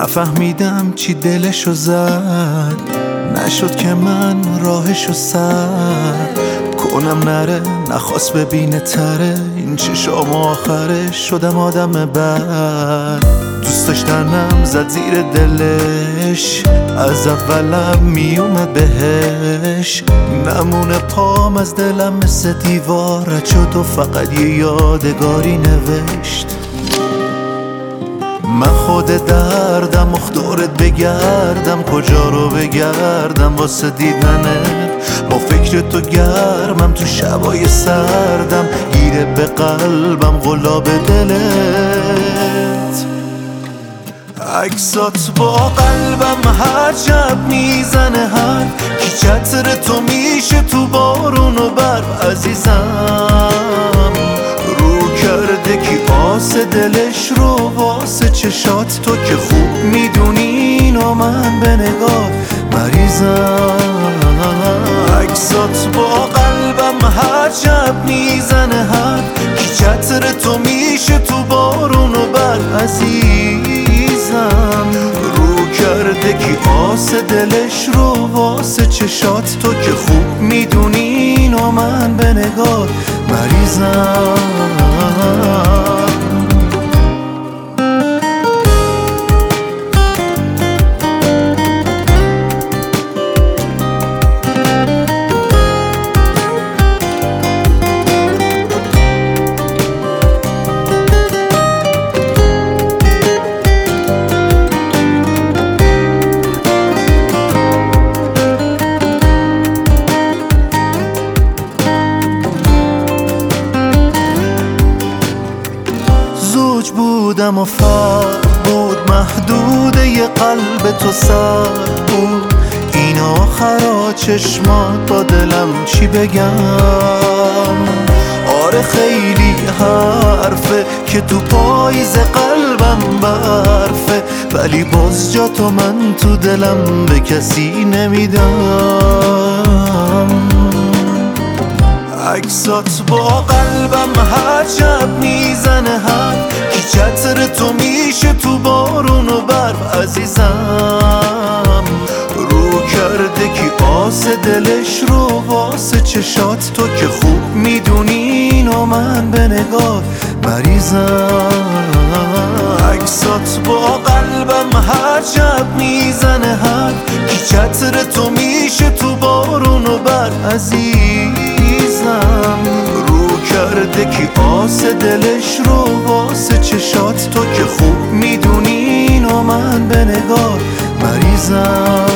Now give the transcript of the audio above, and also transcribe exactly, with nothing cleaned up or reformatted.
نفهمیدم چی دلشو زد، نشد که من راهشو سد کنم نره، نخواست ببینه تره این چشام آخرش شدم آدم بد. دوست داشتنم زد زیر دلش، از اولم میومد بهش، نمونه پام از دلم مثل دیوار رد شد و فقط یه یادگاری نوشت. من خود دردم مخدورت بگردم، کجا رو بگردم واسه دیدنت، با فکر تو گرمم تو شبای سردم، گیره به قلبم غلاب دلت. عکسات با قلبم هر شب میزنه، هر کی چتر تو میشه تو بارون و برف. عزیزم رو کرده کی آس دلش رو واسه چشات، تو که خوب میدونی اینو من به نگاه مریضم. عکسات با قلبم هر شب میزنه، هر کی چتر تو میشه تو بارون و برف. عزیزم رو کرده کی آس دلش رو واسه چشات، تو که خوب میدونی اینو من به نگاه مریضم. بودم و فرق بود، محدود یه قلب تو سر بود، این آخرا چشمات با دلم چی بگم. آره خیلی حرفه که تو پاییز قلبم برفه، ولی باز جا تو من تو دلم به کسی نمیدم. عکسات با قلبم هر شب میزنه، هر کی چتر تو میشه تو بارون و برف. عزیزم رو کرده کی آس دلش رو واسه چشات، تو که خوب میدونی اینو من به نگاه مریضم. عکسات با قلبم هر شب میزنه، هر کی چتر تو میشه تو بارون و برف. عزیزم رو کرده کی آس دلش رو واسه چشات، تو که خوب میدونی اینو من به نگاه مریضم.